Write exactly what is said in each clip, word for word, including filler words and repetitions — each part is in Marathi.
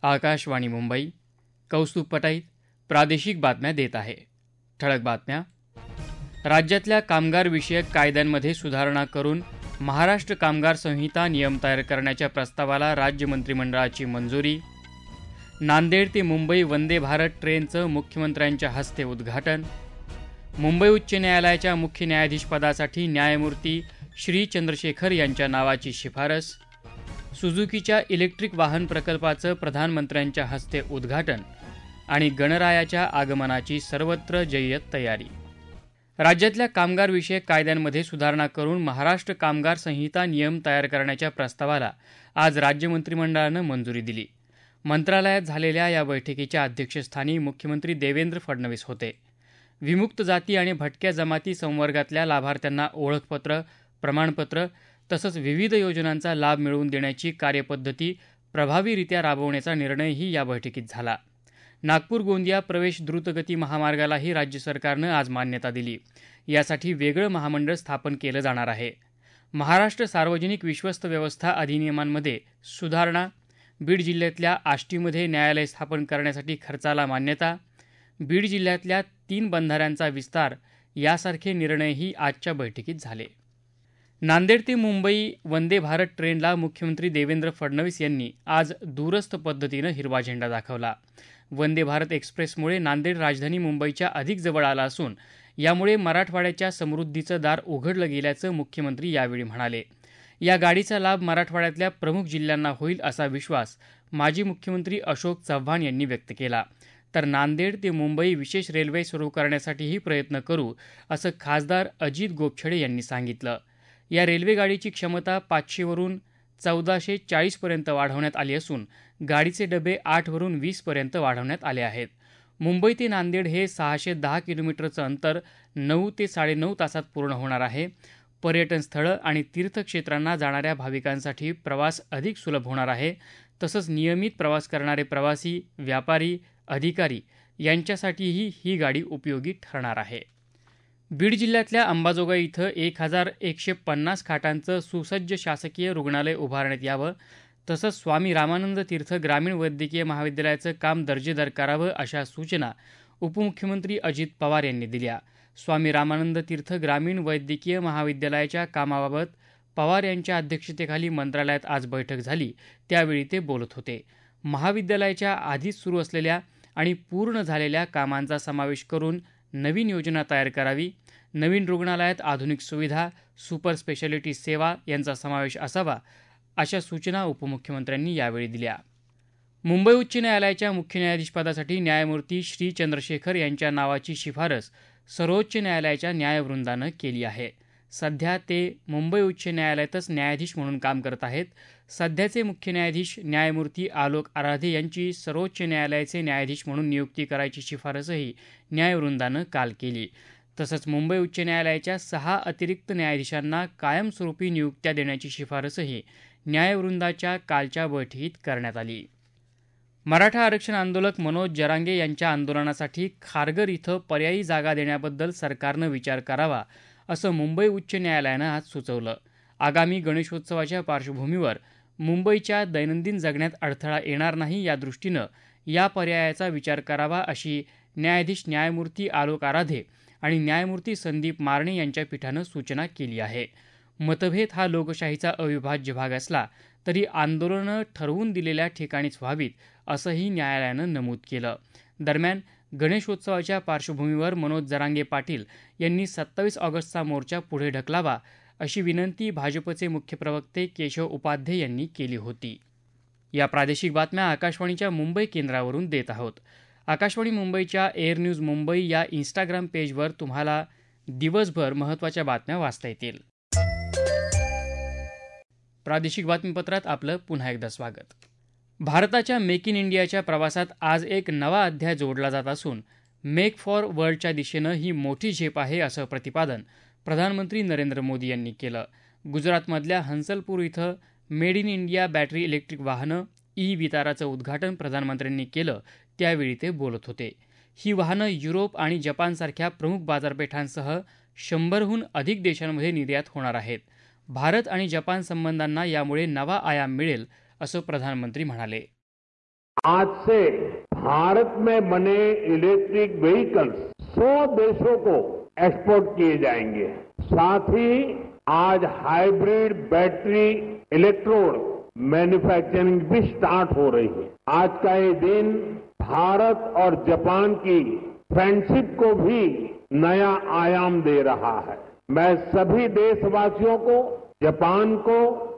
आकाशवाणी मुंबई. कौस्तुभ पटाईत प्रादेशिक बातम्या देत आहे. ठळक बातम्या. राज्यातल्या कामगार विषयक कायद्यांमध्ये सुधारणा करून महाराष्ट्र कामगार संहिता नियम तयार करण्याच्या प्रस्तावाला राज्य मंत्रिमंडळाची मंजुरी. नांदेड ते मुंबई वंदे भारत ट्रेनचं मुख्यमंत्र्यांच्या हस्ते उद्घाटन. मुंबई उच्च न्यायालयाच्या मुख्य न्यायाधीशपदासाठी न्यायमूर्ती श्री चंद्रशेखर यांच्या नावाची शिफारस. सुझुकीच्या इलेक्ट्रिक वाहन प्रकल्पाचं प्रधानमंत्र्यांच्या हस्ते उद्घाटन आणि गणरायाच्या आगमनाची सर्वत्र जय्यत तयारी. राज्यातल्या कामगार विषयक कायद्यांमध्ये सुधारणा करून महाराष्ट्र कामगार संहिता नियम तयार करण्याच्या प्रस्तावाला आज राज्य मंत्रिमंडळानं मंजुरी दिली. मंत्रालयात झालेल्या या बैठकीच्या अध्यक्षस्थानी मुख्यमंत्री देवेंद्र फडणवीस होते. विमुक्त जाती आणि भटक्या जमाती संवर्गातल्या लाभार्थ्यांना ओळखपत्र, प्रमाणपत्र तसंच विविध योजनांचा लाभ मिळवून देण्याची कार्यपद्धती प्रभावीरित्या राबवण्याचा निर्णयही या बैठकीत झाला. नागपूर गोंदिया प्रवेश द्रुतगती महामार्गालाही राज्य सरकारनं आज मान्यता दिली. यासाठी वेगळं महामंडळ स्थापन केलं जाणार आहे. महाराष्ट्र सार्वजनिक विश्वस्त व्यवस्था अधिनियमांमध्ये सुधारणा. बीड जिल्ह्यातल्या आष्टीमध्ये न्यायालय स्थापन करण्यासाठी खर्चाला मान्यता. बीड जिल्ह्यातल्या तीन बंधाऱ्यांचा विस्तार यासारखे निर्णयही आजच्या बैठकीत झाले. नांदेड ते मुंबई वंदे भारत ट्रेनला मुख्यमंत्री देवेंद्र फडणवीस यांनी आज दूरस्थ पद्धतीनं हिरवा झेंडा दाखवला. वंदे भारत एक्सप्रेसमुळे नांदेड राजधानी मुंबईच्या अधिक जवळ आला असून यामुळे मराठवाड्याच्या समृद्धीचं दार उघडलं गेल्याचं मुख्यमंत्री यावेळी म्हणाले. या गाडीचा लाभ मराठवाड्यातल्या प्रमुख जिल्ह्यांना होईल असा विश्वास माजी मुख्यमंत्री अशोक चव्हाण यांनी व्यक्त केला. तर नांदेड ते मुंबई विशेष रेल्वे सुरू करण्यासाठीही प्रयत्न करू असं खासदार अजित गोपछडे यांनी सांगितलं. या रेल्वेगाडीची क्षमता पाचशेवरून चौदाशे चाळीसपर्यंत वाढवण्यात आली असून गाडीचे डबे आठवरून वीसपर्यंत वाढवण्यात आले आहेत. मुंबई ते नांदेड हे सहाशे दहा किलोमीटरचं अंतर नऊ ते साडेनऊ तासात पूर्ण होणार आहे. पर्यटन स्थळं आणि तीर्थक्षेत्रांना जाणाऱ्या भाविकांसाठी प्रवास अधिक सुलभ होणार आहे. तसंच नियमित प्रवास करणारे प्रवासी, व्यापारी, अधिकारी यांच्यासाठीही ही गाडी उपयोगी ठरणार आहे. बीड जिल्ह्यातल्या अंबाजोगाई इथं एक हजार एकशे पन्नास खाटांचं सुसज्ज शासकीय रुग्णालय उभारण्यात यावं तसंच स्वामी रामानंद तीर्थ ग्रामीण वैद्यकीय महाविद्यालयाचं काम दर्जेदार करावं अशा सूचना उपमुख्यमंत्री अजित पवार यांनी दिल्या. स्वामी रामानंद तीर्थ ग्रामीण वैद्यकीय महाविद्यालयाच्या कामाबाबत पवार यांच्या अध्यक्षतेखाली मंत्रालयात आज बैठक झाली. त्यावेळी ते बोलत होते. महाविद्यालयाच्या आधीच सुरू असलेल्या आणि पूर्ण झालेल्या कामांचा समावेश करून नवीन योजना तयार करावी. नवीन रुग्णालयात आधुनिक सुविधा, सुपर स्पेशालिटी सेवा यांचा समावेश असावा अशा सूचना उपमुख्यमंत्र्यांनी यावेळी दिल्या. मुंबई उच्च न्यायालयाच्या मुख्य न्यायाधीशपदासाठी न्यायमूर्ती श्री चंद्रशेखर यांच्या नावाची शिफारस सर्वोच्च न्यायालयाच्या न्यायवृंदानं केली आहे. सध्या ते मुंबई उच्च न्यायालयातच न्यायाधीश म्हणून काम करत आहेत. सध्याचे मुख्य न्यायाधीश न्यायमूर्ती आलोक आराधे यांची सर्वोच्च न्यायालयाचे न्यायाधीश म्हणून नियुक्ती करायची शिफारसही न्यायवृंदानं काल केली. तसंच मुंबई उच्च न्यायालयाच्या सहा अतिरिक्त न्यायाधीशांना कायमस्वरूपी नियुक्त्या देण्याची शिफारसही न्यायवृंदाच्या कालच्या बैठकीत करण्यात आली. मराठा आरक्षण आंदोलक मनोज जरांगे यांच्या आंदोलनासाठी खारघर इथं पर्यायी जागा देण्याबद्दल सरकारनं विचार करावा असं मुंबई उच्च न्यायालयानं आज सुचवलं. आगामी गणेशोत्सवाच्या पार्श्वभूमीवर मुंबईच्या दैनंदिन जगण्यात अडथळा येणार नाही यादृष्टीनं या पर्यायाचा विचार करावा अशी न्यायाधीश न्यायमूर्ती आलोक आराधे आणि न्यायमूर्ती संदीप मारणे यांच्या पीठानं सूचना केली आहे. मतभेद हा लोकशाहीचा अविभाज्य भाग असला तरी आंदोलनं ठरवून दिलेल्या ठिकाणीच व्हावीत असंही न्यायालयानं नमूद केलं. दरम्यान गणेशोत्सवाच्या पार्श्वभूमीवर मनोज जरांगे पाटील यांनी सत्तावीस ऑगस्टचा मोर्चा पुढे ढकलावा अशी विनंती भाजपचे मुख्य प्रवक्ते केशव उपाध्ये यांनी केली होती. या प्रादेशिक बातम्या आकाशवाणीच्या मुंबई केंद्रावरून देत आहोत. आकाशवाणी मुंबईच्या एअर न्यूज मुंबई या इंस्टाग्राम पेजवर तुम्हाला दिवसभर महत्त्वाच्या बातम्या वाचता येतील. प्रादेशिक बातमीपत्रात आपलं पुन्हा एकदा स्वागत. भारताच्या मेक इन इंडियाच्या प्रवासात आज एक नवा अध्याय जोडला जात असून मेक फॉर वर्ल्डच्या दिशेनं ही मोठी झेप आहे असं प्रतिपादन प्रधानमंत्री नरेंद्र मोदी यांनी केलं. गुजरातमधल्या हंसलपूर इथं made in India battery electric वाहनं ई विताराचं उद्घाटन प्रधानमंत्र्यांनी केलं. त्यावेळी ते बोलत होते. ही वाहनं युरोप आणि जपानसारख्या प्रमुख बाजारपेठांसह शंभरहून अधिक देशांमध्ये निर्यात होणार आहेत. भारत आणि जपान संबंधांना यामुळे नवा आयाम मिळेल असं प्रधानमंत्री म्हणाले. आज से भारत में बने इलेक्ट्रिक व्हीकल्स सौ देशों को एक्सपोर्ट किए जाएंगे। साथ ही आज हाइब्रिड बैटरी इलेक्ट्रोड मैन्युफैक्चरिंग भी स्टार्ट हो रही है। आज का ये दिन भारत और जापान की फ्रेंडशिप को भी नया आयाम दे रहा है। मैं सभी देशवासियों को, जापान को,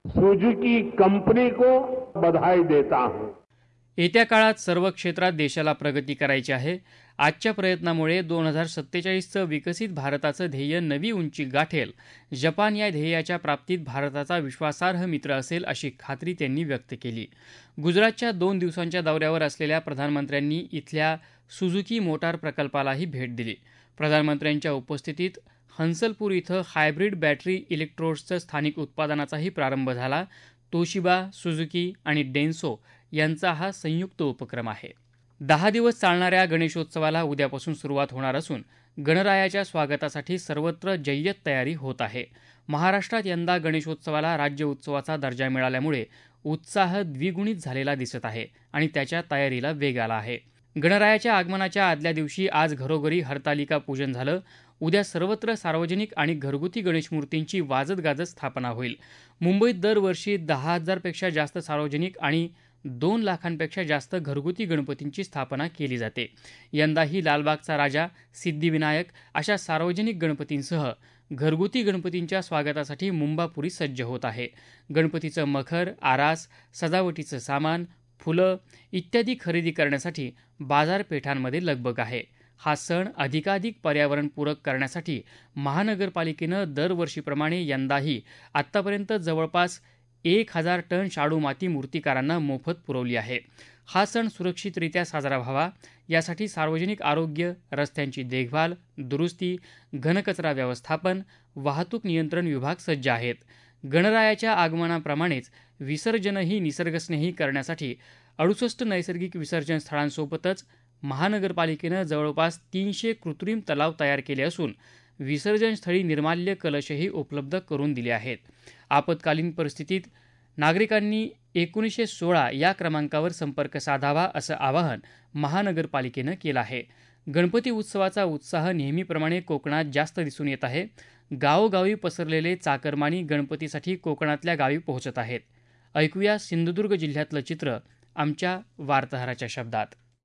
सुजुकी कंपनी को बधाई देता हूं। येत्या काळात सर्व क्षेत्रात देशाला प्रगती करायची आहे। आजच्या प्रयत्नामुळे दोन हजार सत्तेचाळीसचं विकसित भारताचं ध्येय नवी उंची गाठेल। जपान या ध्येयाच्या प्राप्तीत भारताचा विश्वासार्ह मित्र असेल अशी खात्री त्यांनी व्यक्त केली। गुजरातच्या दोन दिवसांच्या दौऱ्यावर असलेल्या प्रधानमंत्र्यांनी इथल्या सुझुकी मोटार प्रकल्पालाही भेट दिली। प्रधानमंत्र्यांच्या उपस्थितीत हंसलपूर इथं हायब्रिड बॅटरी इलेक्ट्रोड्सचं स्थानिक उत्पादनाचाही प्रारंभ झाला। तोशिबा, सुझुकी आणि डेन्सो यांचा हा संयुक्त उपक्रम आहे। दहा दिवस चालणाऱ्या गणेशोत्सवाला उद्यापासून सुरुवात होणार असून गणरायाच्या स्वागतासाठी सर्वत्र जय्यत तयारी होत आहे। महाराष्ट्रात यंदा गणेशोत्सवाला राज्य उत्सवाचा दर्जा मिळाल्यामुळे उत्साह द्विगुणित झालेला दिसत आहे आणि त्याच्या तयारीला वेग आला आहे। गणरायाच्या आगमनाच्या आदल्या दिवशी आज घरोघरी हरतालिका पूजन झालं। उद्या सर्वत्र सार्वजनिक आणि घरगुती गणेश मूर्तींची वाजत गाजत स्थापना होईल। मुंबईत दरवर्षी दहा हजारपेक्षा जास्त सार्वजनिक आणि दोन लाखांपेक्षा जास्त घरगुती गणपतींची स्थापना केली जाते। यंदाही लालबागचा राजा, सिद्धिविनायक अशा सार्वजनिक गणपतींसह घरगुती गणपतींच्या स्वागतासाठी मुंबापुरी सज्ज होत आहे। गणपतीचं मखर, आरास, सजावटीचं सामान, फुलं इत्यादी खरेदी करण्यासाठी बाजारपेठांमध्ये लगबग आहे। हा सण अधिकाधिक पर्यावरणपूरक करण्यासाठी महानगरपालिकेनं दरवर्षीप्रमाणे यंदाही आत्तापर्यंत जवळपास एक हजार टन शाडू माती मूर्तिकारांना मोफत पुरवली आहे। हा सण सुरक्षितरित्या साजरा व्हावा यासाठी सार्वजनिक आरोग्य, रस्त्यांची देखभाल, दुरुस्ती, घनकचरा व्यवस्थापन, वाहतूक नियंत्रण विभाग सज्ज आहेत। गणरायाच्या आगमनाप्रमाणेच विसर्जनही निसर्गस्नेही करण्यासाठी अडुसष्ट नैसर्गिक विसर्जन स्थळांसोबतच महानगरपालिकेनं जवळपास तीनशे कृत्रिम तलाव तयार केले असून विसर्जनस्थळी निर्माल्य कलशही उपलब्ध करून दिले आहेत। आपत्कालीन परिस्थितीत नागरिकांनी एकोणीसशे सोळा या क्रमांकावर संपर्क साधावा असं आवाहन महानगरपालिकेनं केलं आहे। गणपती उत्सवाचा उत्साह नेहमीप्रमाणे कोकणात जास्त दिसून येत आहे। गावोगावी पसरलेले चाकरमानी गणपतीसाठी कोकणातल्या गावी पोहोचत आहेत। ऐकूया सिंधुदुर्ग जिल्ह्यातलं चित्र आमच्या वार्ताहराच्या शब्दात।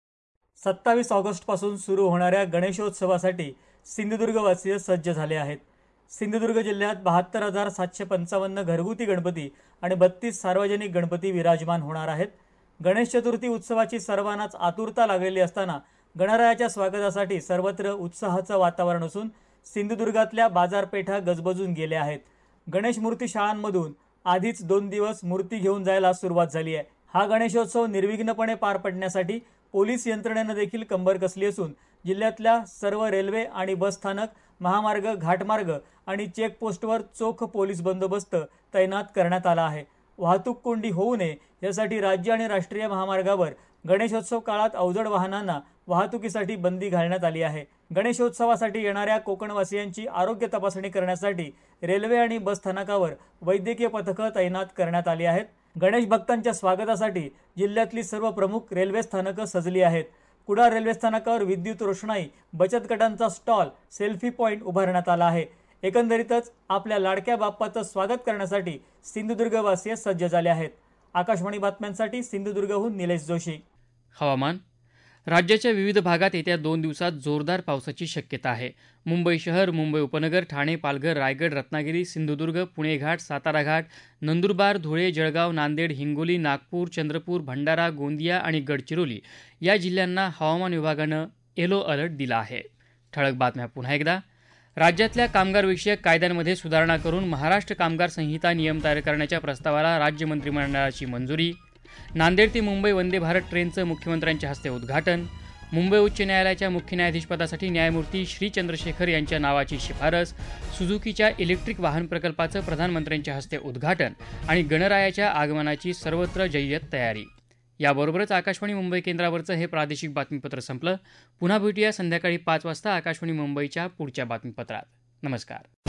सत्तावीस ऑगस्टपासून सुरू होणाऱ्या गणेशोत्सवासाठी सिंधुदुर्गवासीय सज्ज झाले आहेत। सिंधुदुर्ग जिल्ह्यात बहात्तर हजार सातशे पंचावन्न घरगुती गणपती आणि बत्तीस सार्वजनिक गणपती विराजमान होणार आहेत। गणेश चतुर्थी उत्सवाची सर्वांनाच आतुरता लागलेली असताना गणरायाच्या स्वागतासाठी सर्वत्र उत्साहाचं वातावरण असून सिंधुदुर्गातल्या बाजारपेठा गजबजून गेल्या आहेत। गणेश मूर्ती शाळांमधून आधीच दोन दिवस मूर्ती घेऊन जायला सुरुवात झाली आहे। हा गणेशोत्सव निर्विघ्नपणे पार पडण्यासाठी पोलीस यंत्रणेनं देखील कंबर कसली असून जिल्ह्यातल्या सर्व रेल्वे आणि बस स्थानक, महामार्ग, घाटमार्ग आणि चेकपोस्टवर चोख पोलीस बंदोबस्त तैनात करण्यात आला आहे। वाहतूक कोंडी होऊ नये यासाठी राज्य आणि राष्ट्रीय महामार्गावर गणेशोत्सव काळात अवजड वाहनांना वाहतुकीसाठी बंदी घालण्यात आली आहे। गणेशोत्सवासाठी येणाऱ्या कोकणवासियांची आरोग्य तपासणी करण्यासाठी रेल्वे आणि बस स्थानकावर वैद्यकीय पथकं तैनात करण्यात आली आहेत। गणेश भक्तांच्या स्वागतासाठी जिल्ह्यातली सर्व प्रमुख रेल्वे स्थानकं सजली आहेत। कुडाळ रेल्वे स्थानकावर विद्युत रोषणाई, बचत गटांचा स्टॉल, सेल्फी पॉइंट उभारण्यात आला आहे। एकंदरीतच आपल्या लाडक्या बाप्पाचं स्वागत करण्यासाठी सिंधुदुर्गवासीय सज्ज झाले आहेत। आकाशवाणी बातम्यांसाठी सिंधुदुर्गहून निलेश जोशी। हवामान। राज्याच्या विविध भागात येत्या दोन दिवसात जोरदार पावसाची शक्यता आहे। मुंबई शहर, मुंबई उपनगर, ठाणे, पालघर, रायगड, रत्नागिरी, सिंधुदुर्ग, पुणे घाट, सातारा घाट, नंदुरबार, धुळे, जळगाव, नांदेड, हिंगोली, नागपूर, चंद्रपूर, भंडारा, गोंदिया आणि गडचिरोली या जिल्ह्यांना हवामान विभागानं येलो अलर्ट दिला आहे। ठळक बातम्या पुन्हा एकदा। राज्यातल्या कामगारविषयक कायद्यांमध्ये सुधारणा करून महाराष्ट्र कामगार संहिता नियम तयार करण्याच्या प्रस्तावाला राज्य मंत्रिमंडळाची मंजुरी। नांदेड ते मुंबई वंदे भारत ट्रेनचं मुख्यमंत्र्यांच्या हस्ते उद्घाटन। मुंबई उच्च न्यायालयाच्या मुख्य न्यायाधीशपदासाठी न्यायमूर्ती श्री चंद्रशेखर यांच्या नावाची शिफारस। सुझुकीच्या इलेक्ट्रिक वाहन प्रकल्पाचं प्रधानमंत्र्यांच्या हस्ते उद्घाटन आणि गणरायाच्या आगमनाची सर्वत्र जय्यत तयारी। याबरोबरच आकाशवाणी मुंबई केंद्रावरचं हे प्रादेशिक बातमीपत्र संपलं। पुन्हा भेटूया संध्याकाळी पाच वाजता आकाशवाणी मुंबईच्या पुढच्या बातमीपत्रात। नमस्कार।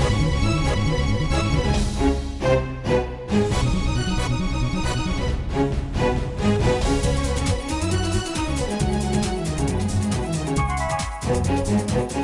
आहे.